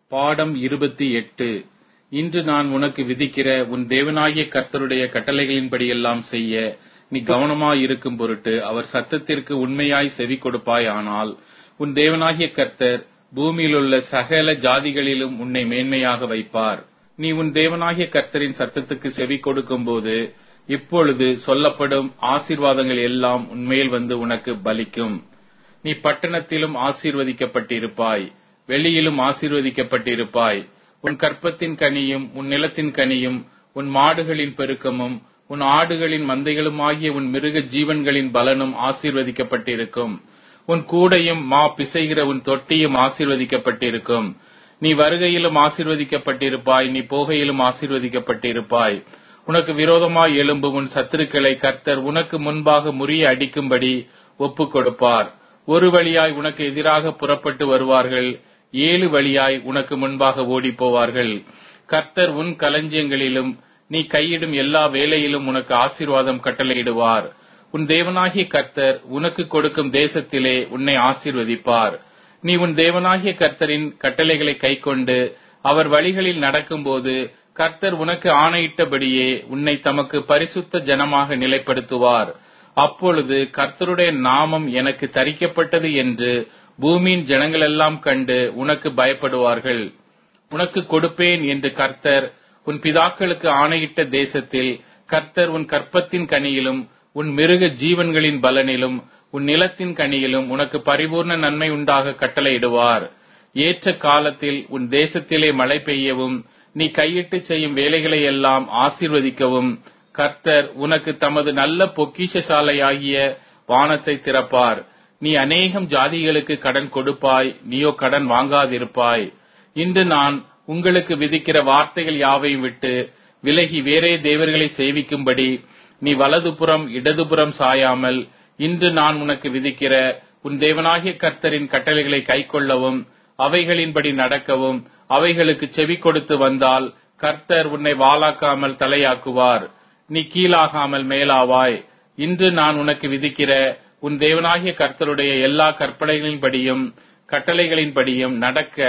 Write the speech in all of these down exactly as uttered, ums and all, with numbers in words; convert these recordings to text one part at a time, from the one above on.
பாடம் இருபத்தி எட்டு. இன்று நான் உனக்கு விதிக்கிற உன் தேவனாகிய கர்த்தருடைய கட்டளைகளின்படியெல்லாம் செய்ய நீ கவனமாயிருக்கும் பொருட்டு அவர் சத்தத்திற்கு உண்மையாய் செவி கொடுப்பாய். ஆனால் உன் தேவனாகிய கர்த்தர் பூமியிலுள்ள சகல ஜாதிகளிலும் உன்னை மேன்மையாக வைப்பார். நீ உன் தேவனாகிய கர்த்தரின் சத்தத்துக்கு செவி கொடுக்கும் போது இப்பொழுது சொல்லப்படும் ஆசீர்வாதங்கள் எல்லாம் உன்மேல் வந்து உனக்கு பலிக்கும். நீ பட்டணத்திலும் ஆசீர்வதிக்கப்பட்டிருப்பாய், வெளியிலும் ஆசீர்வதிக்கப்பட்டிருப்பாய். உன் கற்பத்தின் கனியும் உன் நிலத்தின் கனியும் உன் மாடுகளின் பெருக்கமும் உன் ஆடுகளின் மந்தைகளுமாகிய உன் மிருக ஜீவன்களின் பலனும் ஆசீர்வதிக்கப்பட்டிருக்கும். உன் கூடையும் மா பிசைகிற உன் தொட்டியும் ஆசீர்வதிக்கப்பட்டிருக்கும். நீ வருகையிலும் ஆசீர்வதிக்கப்பட்டிருப்பாய், நீ போகையிலும் ஆசீர்வதிக்கப்பட்டிருப்பாய். உனக்கு விரோதமாய் எழும்பும் உன் சத்துருக்களை கர்த்தர் உனக்கு முன்பாக முறிய அடிக்கும்படி ஒப்புக் கொடுப்பார். ஒரு வழியாய் உனக்கு எதிராக புறப்பட்டு வருவார்கள், ஏழு வழியாய் உனக்கு முன்பாக ஓடி போவார்கள். கர்த்தர் உன் களஞ்சியங்களிலும் நீ கையிடும் எல்லா வேலையிலும் உனக்கு ஆசீர்வாதம் கட்டளையிடுவார். உன் தேவனாகிய கர்த்தர் உனக்கு கொடுக்கும் தேசத்திலே உன்னை ஆசீர்வதிப்பார். நீ உன் தேவனாகிய கர்த்தரின் கட்டளைகளை கைக்கொண்டு அவர் வழிகளில் நடக்கும்போது கர்த்தர் உனக்கு ஆணையிட்டபடியே உன்னை தமக்கு பரிசுத்த ஜனமாக நிலைப்படுத்துவார். அப்பொழுது கர்த்தருடைய நாமம் எனக்கு தரிக்கப்பட்டது என்று பூமியின் ஜனங்களெல்லாம் கண்டு உனக்கு பயப்படுவார்கள். உனக்கு கொடுப்பேன் என்று கர்த்தர் உன் பிதாக்களுக்கு ஆணையிட்ட தேசத்தில் கர்த்தர் உன் கற்பத்தின் கனியிலும் உன் மிருக ஜீவன்களின் பலனிலும் உன் நிலத்தின் கனியிலும் உனக்கு பரிபூர்ண நன்மை உண்டாக கட்டளையிடுவார். ஏற்ற காலத்தில் உன் தேசத்திலே மழை பெய்யவும் நீ கையிட்டு செய்யும் வேலைகளை எல்லாம் ஆசீர்வதிக்கவும் கர்த்தர் உனக்கு தமது நல்ல பொக்கிஷசாலையாகிய வானத்தை திறப்பார். நீ அநேகம் ஜாதிகளுக்கு கடன் கொடுப்பாய், நீயோ கடன் வாங்காதிருப்பாய். இன்று நான் உங்களுக்கு விதிக்கிற வார்த்தைகள் யாவையும் விட்டு விலகி வேறே தேவர்களை சேவிக்கும்படி நீ வலதுபுறம் இடதுபுறம் சாயாமல் இன்று நான் உனக்கு விதிக்கிற உன் தேவனாகிய கர்த்தரின் கட்டளைகளை கைக்கொள்ளவும் அவைகளின்படி நடக்கவும் அவைகளுக்கு செவி கொடுத்து வந்தால் கர்த்தர் உன்னை வாளாக்காமல் தலையாக்குவார், நீ கீழாகாமல் மேலாவாய். இன்று நான் உனக்கு விதிக்கிற உன் தேவனாகிய கர்த்தருடைய எல்லா கற்பனைகளின்படியும் கட்டளைகளின்படியும் நடக்க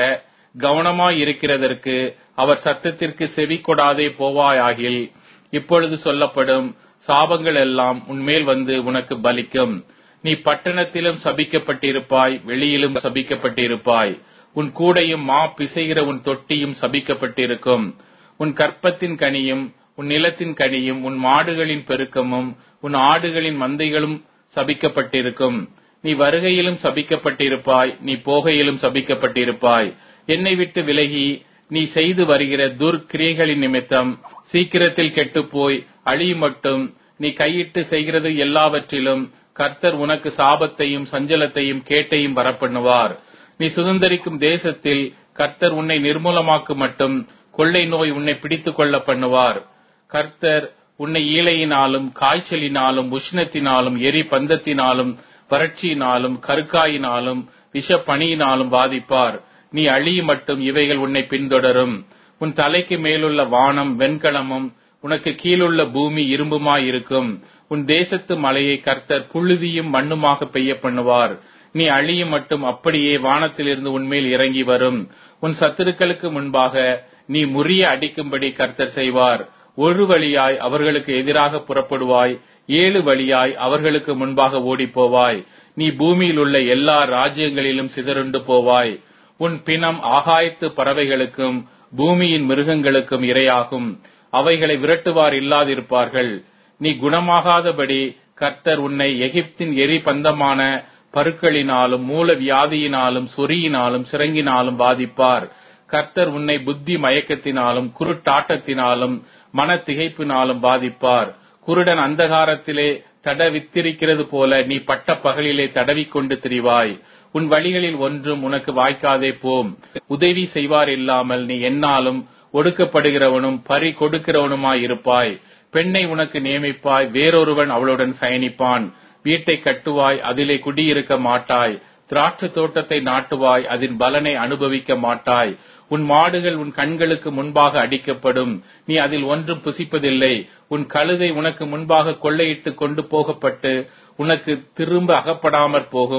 கவனமாயிருக்கிறதற்கு அவர் சத்தத்திற்கு செவி கொடாதே போவாயாகில் இப்பொழுது சொல்லப்படும் சாபங்கள் எல்லாம் உன்மேல் வந்து உனக்கு பலிக்கும். நீ பட்டணத்திலும் சபிக்கப்பட்டிருப்பாய், வெளியிலும் சபிக்கப்பட்டிருப்பாய். உன் கூடையும் மா பிசைகிற உன் தொட்டியும் சபிக்கப்பட்டிருக்கும். உன் கற்பத்தின் கனியும் உன் நிலத்தின் கனியும் உன் மாடுகளின் பெருக்கமும் உன் ஆடுகளின் மந்தைகளும் சபிக்கப்பட்டிருக்கும். நீ வருகையிலும் சபிக்கப்பட்டிருப்பாய், நீ போகையிலும் சபிக்கப்பட்டிருப்பாய். என்னை விட்டு விலகி நீ செய்து வருகிற துர்க்கிரியைகளின் நிமித்தம் சீக்கிரத்தில் கெட்டுப்போய் அழியும் மட்டும் நீ கையிட்டு செய்கிறது எல்லாவற்றிலும் கர்த்தர் உனக்கு சாபத்தையும் சஞ்சலத்தையும் கேட்டையும் வரப்பண்ணுவார். நீ சுதந்தரிக்கும் தேசத்தில் கர்த்தர் உன்னை நிர்மூலமாக்கும் மட்டும் கொள்ளை நோய் உன்னை பிடித்துக் கொள்ள பண்ணுவார். கர்த்தர் உன்னை ஈழையினாலும் காய்ச்சலினாலும் உஷ்ணத்தினாலும் எரி பந்தத்தினாலும் வறட்சியினாலும் கருக்காயினாலும் விஷ பணியினாலும் பாதிப்பார். நீ அழியும் மட்டும் இவைகள் உன்னை பின்தொடரும். உன் தலைக்கு மேலுள்ள வானம் வெண்கலமும் உனக்கு கீழுள்ள பூமி இரும்புமாயிருக்கும். உன் தேசத்து மலையை கர்த்தர் புழுதியும் மண்ணுமாக பெய்ய பண்ணுவார். நீ அழியும் மட்டும் அப்படியே வானத்திலிருந்து உன்மேல் இறங்கி வரும். உன் சத்துருக்களுக்கு முன்பாக நீ முறிய அடிக்கும்படி கர்த்தர் செய்வார். ஒரு வழியாய் அவர்களுக்கு எதிராக புறப்படுவாய், ஏழு வழியாய் அவர்களுக்கு முன்பாக ஓடி போவாய். நீ பூமியில் உள்ள எல்லா ராஜ்யங்களிலும் சிதறுண்டு போவாய். உன் பிணம் ஆகாயத்து பறவைகளுக்கும் பூமியின் மிருகங்களுக்கும் இரையாகும். அவைகளை விரட்டுவார் இல்லாதிருப்பார்கள். நீ குணமாகாதபடி கர்த்தர் உன்னை எகிப்தின் எரி பந்தமான பருக்களினாலும் மூல வியாதியினாலும் சொறியினாலும் சிறங்கினாலும் பாதிப்பார். கர்த்தர் உன்னை புத்தி மயக்கத்தினாலும் குருட்டாட்டத்தினாலும் மன திகைப்பினாலும் பாதிப்பார். குருடன் அந்தகாரத்திலே தடவித்திருக்கிறது போல நீ பட்ட பகலிலே தடவிக்கொண்டு திரிவாய். உன் வழிகளில் ஒன்றும் உனக்கு வாய்க்காதே போம். உதவி செய்வார் இல்லாமல் நீ எந்நாளும் ஒடுக்கப்படுகிறவனும் பறி கொடுக்கிறவனுமாயிருப்பாய். பெண்ணை உனக்கு நியமிப்பாய், வேறொருவன் அவளுடன் சயனிப்பான். வீட்டை கட்டுவாய், அதிலே குடியிருக்க மாட்டாய். திராட்சை தோட்டத்தை நாட்டுவாய், அதன் பலனை அனுபவிக்க மாட்டாய். உன் மாடுகள் உன் கண்களுக்கு முன்பாக அடிக்கப்படும், நீ அதில் ஒன்றும் புசிப்பதில்லை. உன் கழுதை உனக்கு முன்பாக கொள்ளையிட்டு கொண்டு போகப்பட்டு உனக்கு திரும்ப அகப்படாமற் போகும்.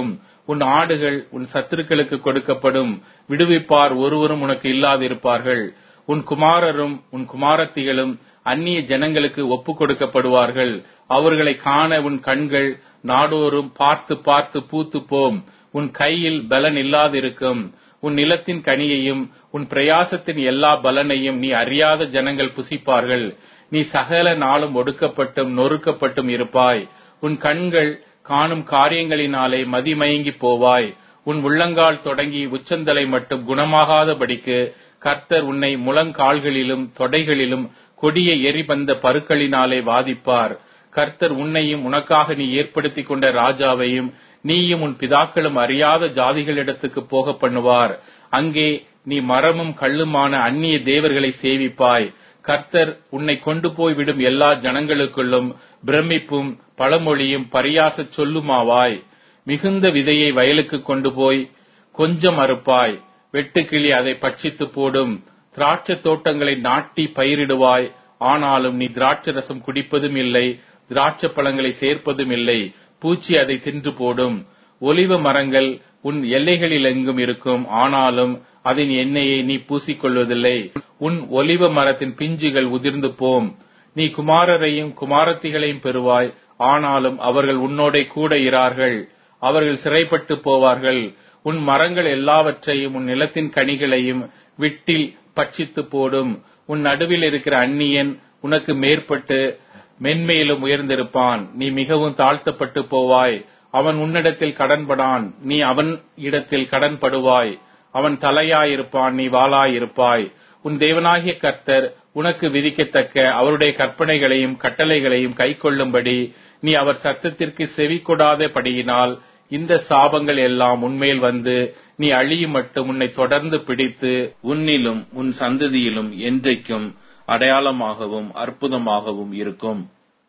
உன் ஆடுகள் உன் சத்துருக்களுக்கு கொடுக்கப்படும், விடுவிப்பார் ஒருவரும் உனக்கு இல்லாதிருப்பார்கள். உன் குமாரரும் உன் குமாரத்திகளும் அந்நிய ஜனங்களுக்கு ஒப்பு கொடுக்கப்படுவார்கள். அவர்களை காண உன் கண்கள் நாடோறும் பார்த்து பார்த்து பூத்து போம். உன் கையில் பலன் இல்லாதிருக்கும். உன் நிலத்தின் கனியையும் உன் பிரயாசத்தின் எல்லா பலனையும் நீ அறியாத ஜனங்கள் புசிப்பார்கள். நீ சகல நாளும் ஒடுக்கப்பட்டும் நொறுக்கப்பட்டும் இருப்பாய். உன் கண்கள் காணும் காரியங்களினாலே மதிமயங்கி போவாய். உன் உள்ளங்கால் தொடங்கி உச்சந்தலை மட்டும் குணமாகாதபடிக்கு கர்த்தர் உன்னை முழங்கால்களிலும் தொடைகளிலும் கொடிய எரிபந்த பருக்களினாலே வாதிப்பார். கர்த்தர் உன்னையும் உனக்காக நீ ஏற்படுத்தி கொண்ட ராஜாவையும் நீயும் உன் பிதாக்களும் அறியாத ஜாதிகளிடத்துக்கு போக பண்ணுவார். அங்கே நீ மரமும் கல்லுமான அந்நிய தேவர்களை சேவிப்பாய். கர்த்தர் உன்னை கொண்டு போய் விடும் எல்லா ஜனங்களுக்குள்ளும் பிரமிப்பும் பழமொழியும் பரியாச சொல்லுமாவாய். மிகுந்த விதையை வயலுக்கு கொண்டு போய் கொஞ்சம் அறுப்பாய். வெட்டுக்கிளி அதை பட்சித்து போடும். திராட்சை தோட்டங்களை நாட்டி பயிரிடுவாய். ஆனாலும் நீ திராட்சை ரசம் குடிப்பதும் இல்லை, திராட்சை பழங்களை சேர்ப்பதும் இல்லை. பூச்சி அதை தின்று போடும். ஒலிவ மரங்கள் உன் எல்லைகளில் எங்கும் இருக்கும், ஆனாலும் அதன் எண்ணெயை நீ பூசிக்கொள்வதில்லை. உன் ஒலிவ மரத்தின் பிஞ்சுகள் உதிர்ந்து போம். நீ குமாரரையும் குமாரத்திகளையும் பெறுவாய், ஆனாலும் அவர்கள் உன்னோட கூட இரார்கள். அவர்கள் சிறைப்பட்டு போவார்கள். உன் மரங்கள் எல்லாவற்றையும் உன் நிலத்தின் கனிகளையும் விட்டில் பட்சித்து போடும். உன் நடுவில் இருக்கிற அந்நியன் உனக்கு மேற்பட்டு மென்மேலும் உயர்ந்திருப்பான். நீ மிகவும் தாழ்த்தப்பட்டு போவாய். அவன் உன்னிடத்தில் கடன்படான், நீ அவன் இடத்தில் கடன்படுவாய். அவன் தலையாயிருப்பான், நீ வாளாயிருப்பாய். உன் தேவனாகிய கர்த்தர் உனக்கு விதிக்கத்தக்க அவருடைய கற்பனைகளையும் கட்டளைகளையும் கைக்கொள்ளும்படி நீ அவர் சத்தத்திற்கு செவி கொடாதபடியினால் இந்த சாபங்கள் எல்லாம் உன்மேல் வந்து நீ அழியும் மட்டும் உன்னை தொடர்ந்து பிடித்து உன்னிலும் உன் சந்ததியிலும் என்றைக்கும் அடையாளமாகவும் அற்புதமாகவும் இருக்கும்.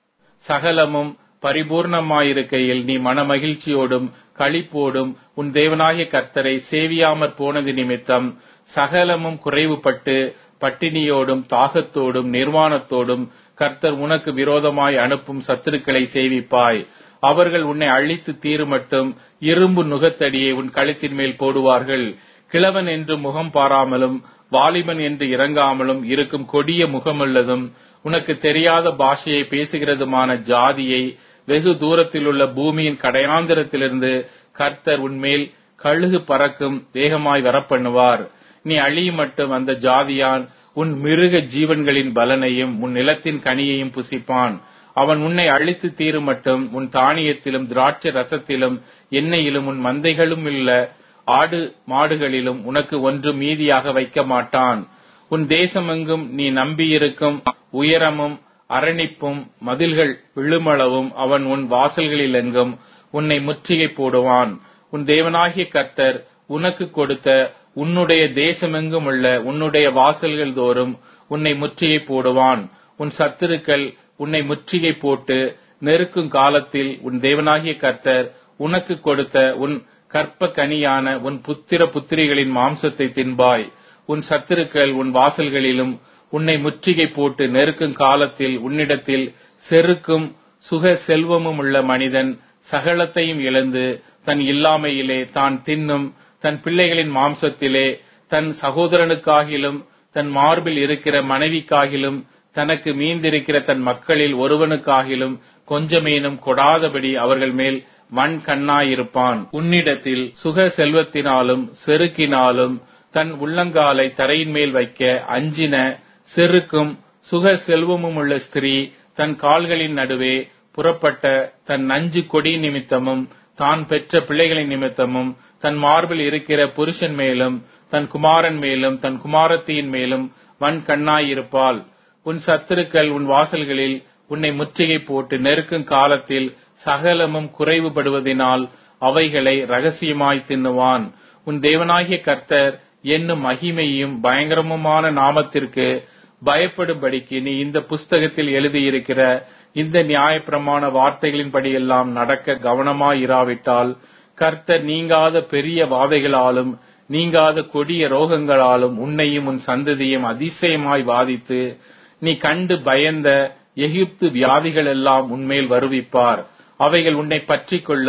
சகலமும் பரிபூர்ணமாயிருக்கையில் நீ மனமகிழ்ச்சியோடும் களிப்போடும் உன் தேவனாகிய கர்த்தரை சேவியாமற் போனது நிமித்தம் சகலமும் குறைவுபட்டு பட்டினியோடும் தாகத்தோடும் நிர்வாணத்தோடும் கர்த்தர் உனக்கு விரோதமாய் அனுப்பும் சத்துருக்களை சேவிப்பாய். அவர்கள் உன்னை அழித்து தீருமட்டும் இரும்பு நுகத்தடியை உன் கழுத்தின் மேல் போடுவார்கள். கிழவன் என்று முகம் பாராமலும் வாலிபன் என்று இறங்காமலும் இருக்கும் கொடிய முகமுள்ளதும் உனக்கு தெரியாத பாஷையை பேசுகிறதுமான ஜாதியை வெகு தூரத்தில் உள்ள பூமியின் கடையாந்திரத்திலிருந்து கர்த்தர் உன்மேல் கழுகு பறக்கும் வேகமாய் வரப்பண்ணுவார். நீ அழியும் மட்டும் அந்த ஜாதியான் உன் மிருக ஜீவன்களின் பலனையும் உன் நிலத்தின் கனியையும் புசிப்பான். அவன் உன்னை அழித்து தீரும் மட்டும் உன் தானியத்திலும் திராட்சை ரசத்திலும் எண்ணெயிலும் உன் மந்தைகளும் உள்ள ஆடு மாடுகளிலும் உனக்கு ஒன்று மீதியாக வைக்க மாட்டான். உன் தேசமெங்கும் நீ நம்பியிருக்கும் உயரமும் அரணிப்பும் மதில்கள் விழுமளவும் அவன் உன் வாசல்களில் எங்கும் உன்னை முற்றுகை போடுவான். உன் தேவனாகிய கர்த்தர் உனக்கு கொடுத்த உன்னுடைய தேசமெங்கும் உள்ள உன்னுடைய வாசல்கள் தோறும் உன்னை முற்றுகை போடுவான். உன் சத்துருக்கள் உன்னை முற்றுகை போட்டு நெருக்கும் காலத்தில் உன் தேவனாகிய கர்த்தர் உனக்கு கொடுத்த உன் கற்ப கனியான உன் புத்திர புத்திரிகளின் மாம்சத்தை தின்பாய். உன் சத்துருக்கள் உன் வாசல்களிலும் உன்னை முற்றுகை போட்டு நெருக்கும் காலத்தில் உன்னிடத்தில் செருக்கும் சுக செல்வமும் உள்ள மனிதன் சகலத்தையும் இழந்து தன் இல்லாமையிலே தான் தின்னும் தன் பிள்ளைகளின் மாம்சத்திலே தன் சகோதரனுக்காகிலும் தன் மார்பில் இருக்கிற மனைவிக்காகிலும் தனக்கு மீந்திருக்கிற தன் மக்களில் ஒருவனுக்காகிலும் கொஞ்சமேனும் கொடாதபடி அவர்கள் மேல் வன் கண்ணாயிருப்பான். உன்னிடத்தில் சுக செல்வத்தினாலும் செருக்கினாலும் தன் உள்ளங்காலை தரையின் மேல் வைக்க அஞ்சின செருக்கும் சுக செல்வமும் உள்ள ஸ்திரீ தன் கால்களின் நடுவே புறப்பட்ட தன் நஞ்சு கொடி நிமித்தமும் தான் பெற்ற பிள்ளைகளின் நிமித்தமும் தன் மார்பில் இருக்கிற புருஷன் மேலும் தன் குமாரன் மேலும் தன் குமாரத்தியின் மேலும் வன் கண்ணாயிருப்பாள். உன் சத்துருக்கள் உன் வாசல்களில் உன்னை முற்றுகை போட்டு நெருக்கும் காலத்தில் சகலமும் குறைவுபடுவதினால் அவைகளை ரகசியமாய் தின்னுவான். உன் தேவனாகிய கர்த்தர் என்னும் மகிமையும் பயங்கரமுமான நாமத்திற்கு பயப்படும்படிக்கு நீ இந்த புஸ்தகத்தில் எழுதியிருக்கிற இந்த நியாயப்பிரமாண வார்த்தைகளின்படியெல்லாம் நடக்க கவனமாயிராவிட்டால் கர்த்தர் நீங்காத பெரிய வாதைகளாலும் நீங்காத கொடிய ரோகங்களாலும் உன்னையும் உன் சந்ததியும் அதிசயமாய் வாதித்து நீ கண்டு பயந்த எகிப்து வியாதிகள் எல்லாம் உன்மேல் வருவிப்பார். அவைகள் உன்னை பற்றி கொள்ளும்.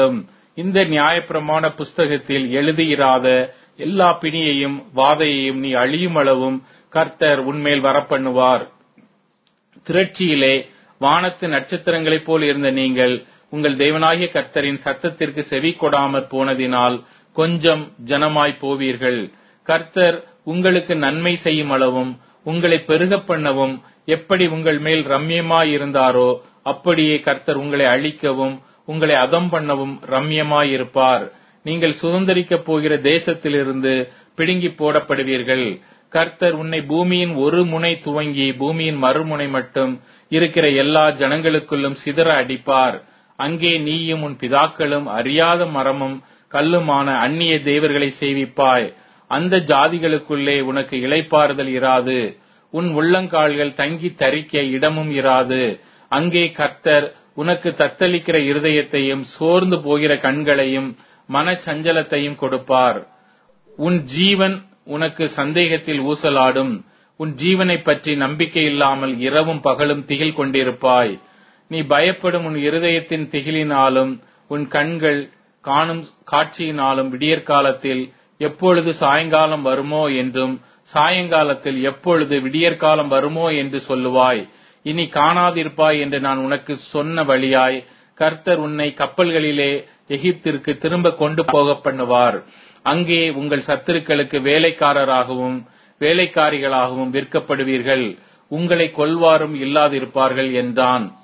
இந்த நியாயப்பிரமாண புஸ்தகத்தில் எழுதியிராத எல்லா பிணியையும் வாதையையும் நீ அழியும் அளவும் கர்த்தர் உன்மேல் வரப்பண்ணுவார். திரட்சியிலே வானத்து நட்சத்திரங்களைப் போல் இருந்த நீங்கள் உங்கள் தேவனாகிய கர்த்தரின் சத்தத்திற்கு செவி கொடாமற் போனதினால் கொஞ்சம் ஜனமாய் போவீர்கள். கர்த்தர் உங்களுக்கு நன்மை செய்யும் அளவும் உங்களை பெருக பண்ணவும் எப்படி உங்கள் மேல் ரம்யமாயிருந்தாரோ அப்படியே கர்த்தர் உங்களை அழிக்கவும் உங்களை அதம் பண்ணவும் ரம்யமாயிருப்பார். நீங்கள் சுதந்திரிக்கப் போகிற தேசத்திலிருந்து பிடுங்கி போடப்படுவீர்கள். கர்த்தர் உன்னை பூமியின் ஒரு முனை துவங்கி பூமியின் மறுமுனை மட்டும் இருக்கிற எல்லா ஜனங்களுக்குள்ளும் சிதற அடிப்பார். அங்கே நீயும் உன் பிதாக்களும் அறியாத மரமும் கல்லுமான அந்நிய தேவர்களை சேவிப்பாய். அந்த ஜாதிகளுக்குள்ளே உனக்கு இளைப்பாறுதல் இராது. உன் உள்ளங்கால்கள் தங்கி தரிக்க இடமும் இராது. அங்கே கர்த்தர் உனக்கு தத்தளிக்கிற இருதயத்தையும் சோர்ந்து போகிற கண்களையும் மனச்சஞ்சலத்தையும் கொடுப்பார். உன் ஜீவன் உனக்கு சந்தேகத்தில் ஊசலாடும். உன் ஜீவனை பற்றி நம்பிக்கை இல்லாமல் இரவும் பகலும் திகில் கொண்டிருப்பாய். நீ பயப்படும் உன் இருதயத்தின் திகிலினாலும் உன் கண்கள் காணும் காட்சியினாலும் விடியற்காலத்தில் எப்பொழுது சாயங்காலம் வருமோ என்றும் சாயங்காலத்தில் எப்பொழுது விடியற்காலம் வருமோ என்று சொல்லுவாய். இனி காணாதிருப்பாய் என்று நான் உனக்கு சொன்ன வழியாய் கர்த்தர் உன்னை கப்பல்களிலே எகிப்திற்கு திரும்ப கொண்டு போக பண்ணுவார். அங்கே உங்கள் சத்துருக்களுக்கு வேலைக்காரராகவும் வேலைக்காரிகளாகவும் விற்கப்படுவீர்கள். உங்களை கொல்வாரும் இல்லாதிருப்பார்கள் என்றான்.